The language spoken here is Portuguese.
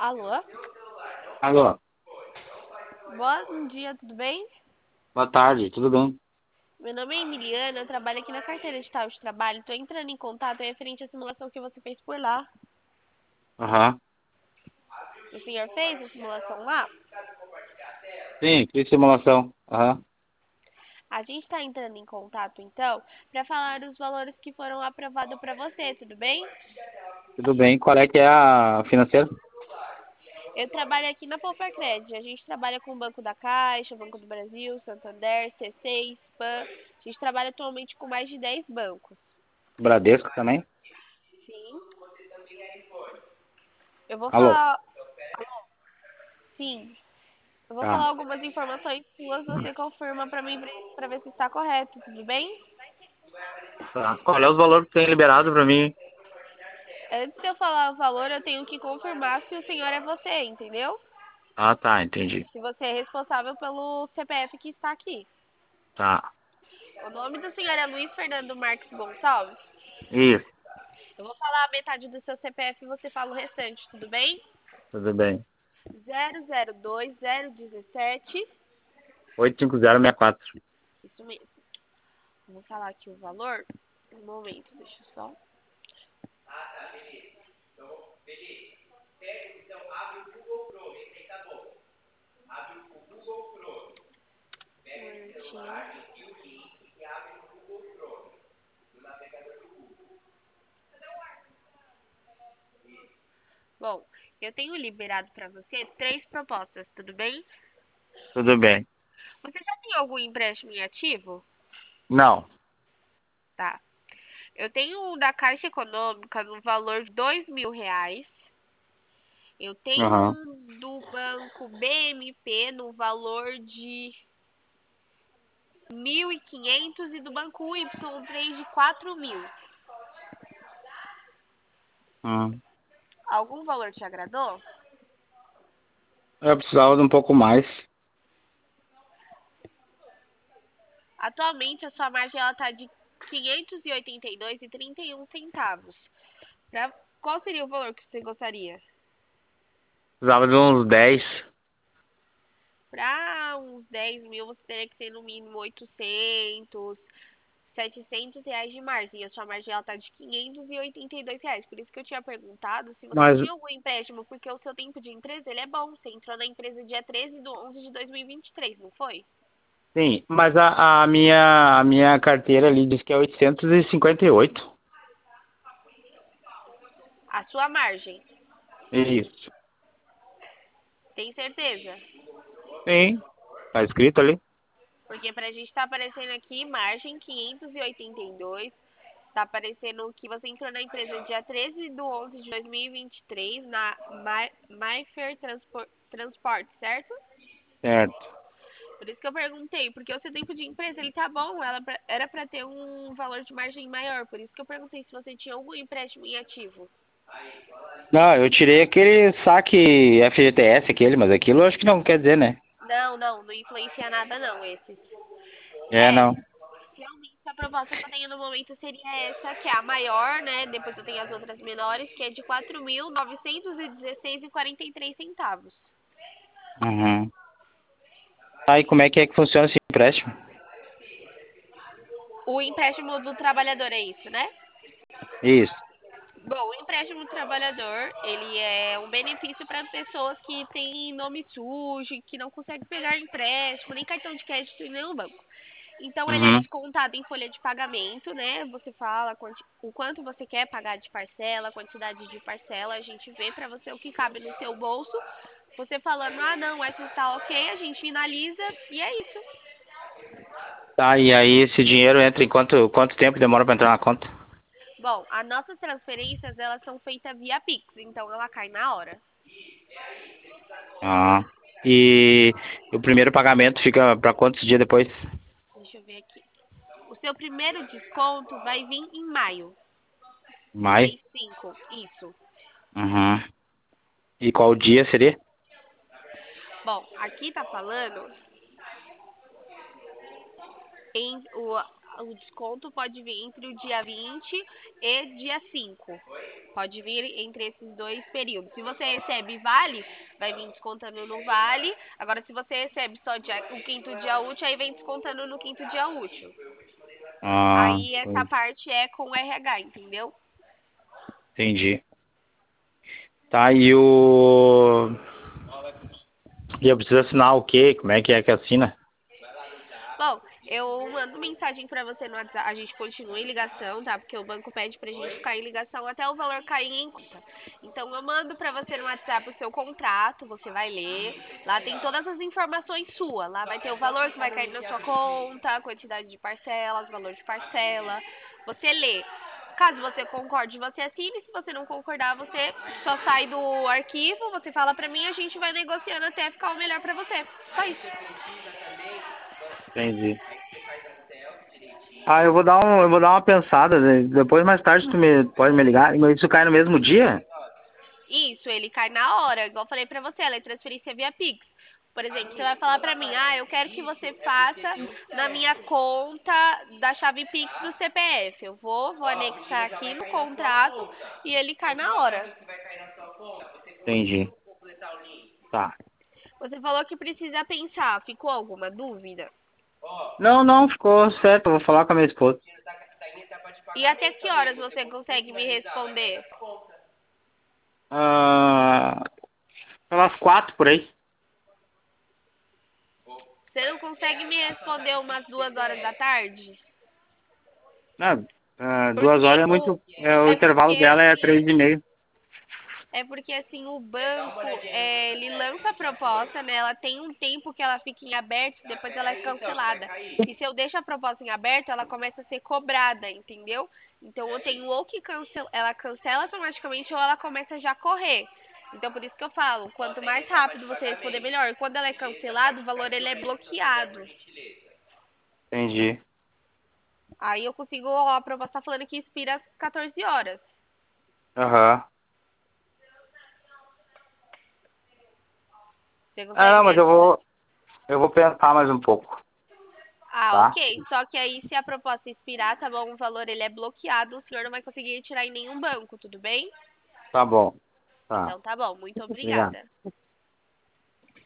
Alô? Alô, Bom dia, tudo bem? boa tarde, tudo bem? Meu nome é Emiliana, eu trabalho aqui na carteira digital de trabalho. Estou entrando em contato referente à simulação que você fez por lá. Aham. O senhor fez a simulação lá? Sim, fiz simulação. Aham. A gente está entrando em contato, então, para falar dos valores que foram aprovados para você, tudo bem? Tudo bem. Qual é que é a financeira? Eu trabalho aqui na Poupercred. A gente trabalha com o Banco da Caixa, Banco do Brasil, Santander, C6, PAN. A gente trabalha atualmente com mais de 10 bancos. Bradesco também? Sim. Eu vou Alô? falar. Sim. Eu vou falar Tá. algumas informações suas, você confirma pra mim para ver se está correto, tudo bem? Tá. Qual é os valores que tem liberado pra mim? Antes de eu falar o valor, eu tenho que confirmar se o senhor é você, entendeu? Ah, tá, entendi. Se você é responsável pelo CPF que está aqui. Tá. O nome do senhor é Luiz Fernando Marques Gonçalves. Isso, Eu vou falar a metade do seu CPF e você fala o restante, tudo bem? tudo bem. 002017. 85064. Isso mesmo. Vou falar aqui o valor. Um momento, deixa eu só. Um minutinho. Bom, eu tenho liberado para você três propostas, tudo bem? Tudo bem. Você já tem algum empréstimo em ativo? Não. Tá. Eu tenho um da Caixa Econômica no valor de R$ 2.000. Eu tenho Aham. um do Banco BMP no valor de 1.500 e do Banco Y3 de 4.000. Hum. Algum valor te agradou? Eu precisava de um pouco mais. Atualmente a sua margem ela tá de 582,31 centavos. Qual seria o valor que você gostaria? Precisava de uns 10. Para uns 10 mil, você teria que ter no mínimo 800, R$ 700 de margem. A sua margem ela tá de R$ 582. Por isso que eu tinha perguntado se você Mas, tinha algum empréstimo, porque o seu tempo de empresa ele é bom. Você entrou na empresa dia 13/11 de 2023, não foi? sim, mas a minha carteira ali diz que é 858. A sua margem. Isso. Tem certeza? Sim, tá escrito ali. Porque pra gente tá aparecendo aqui margem 582. Tá aparecendo que você entrou na empresa dia 13/11 de 2023 na MyFair Transport, certo? Certo. Por isso que eu perguntei, porque o seu tempo de empresa ele tá bom, era pra ter um valor de margem maior. Por isso que eu perguntei se você tinha algum empréstimo em ativo. Não, eu tirei aquele saque FGTS, aquele, mas aquilo eu acho que não quer dizer, né? Não, não, não influencia nada não, esses. É, não. Realmente a proposta que eu tenho no momento seria essa, que é a maior, né? Depois eu tenho as outras menores, que é de 4.916,43 centavos. Uhum. Aí como é que funciona esse empréstimo? O empréstimo do trabalhador é isso, né? Isso. Bom, o empréstimo do trabalhador, ele é um benefício para pessoas que têm nome sujo, que não conseguem pegar empréstimo, nem cartão de crédito em nenhum banco. Então, ele é Uhum. descontado em folha de pagamento, né? Você fala o quanto você quer pagar de parcela, a quantidade de parcela, a gente vê para você o que cabe no seu bolso. Você falando, ah, não, essa está ok, a gente finaliza e é isso. Tá, e aí esse dinheiro entra em quanto tempo demora pra entrar na conta? Bom, as nossas transferências, elas são feitas via Pix, então ela cai na hora. Ah. E o primeiro pagamento fica pra quantos dias depois? Deixa eu ver aqui. O seu primeiro desconto vai vir em maio, no Maio? mês 5. Isso. Uhum. E qual dia seria? Bom, aqui tá falando em o, O desconto pode vir entre o dia 20 e dia 5. Pode vir entre esses dois períodos. Se você recebe vale, vai vir descontando no vale. Agora, se você recebe só o quinto dia útil, aí vem descontando no quinto dia útil. Ah, Aí essa parte é com o RH, entendeu? entendi. Tá, e o... E eu preciso assinar o quê? Como é que assina? Bom, eu mando mensagem pra você no WhatsApp. A gente continua em ligação, tá? Porque o banco pede pra gente ficar em ligação até o valor cair em conta. Então eu mando pra você no WhatsApp o seu contrato, você vai ler. Lá tem todas as informações suas. Lá vai ter o valor que vai cair na sua conta, a quantidade de parcelas, valor de parcela. Você lê. Caso você concorde, você assine. Se você não concordar, você só sai do arquivo, você fala pra mim, a gente vai negociando até ficar o melhor pra você. Só isso. Entendi. Ah, eu vou dar uma pensada, né? Depois mais tarde pode me ligar. Mas isso cai no mesmo dia? Isso, ele cai na hora, igual eu falei pra você, ela é transferência via Pix. Por exemplo, você vai falar pra mim, eu quero que você faça na minha conta da chave Pix do CPF. Eu vou anexar aqui no contrato e ele cai na hora. Entendi. Tá. Você falou que precisa pensar, ficou alguma dúvida? Não, não, ficou certo. Eu vou falar com a minha esposa. E até que horas você consegue me responder? Ah, pelas 4 por aí. Você não consegue me responder umas 2 horas da tarde? Não, 2 horas Porque é o, muito. O é intervalo porque dela é 3h30. É porque assim, o banco, ele lança a proposta, né? Ela tem um tempo que ela fica em aberto, depois ela é cancelada. E se eu deixo a proposta em aberto, ela começa a ser cobrada, entendeu? Então eu tenho ou que ela cancela automaticamente ou ela começa já a correr. Então por isso que eu falo, quanto mais rápido você responder, melhor. E quando ela é cancelada, o valor ele é bloqueado. Entendi. Aí eu consigo, ó, a proposta tá falando que expira às 14 horas. Aham. Você Ah, consegue não, me mas responder? eu vou pensar mais um pouco, tá? Ok. Só que aí, se a proposta expirar, tá bom, o valor ele é bloqueado, o senhor não vai conseguir retirar em nenhum banco, tudo bem? Tá bom. Tá. Então tá bom, muito Obrigado. obrigada.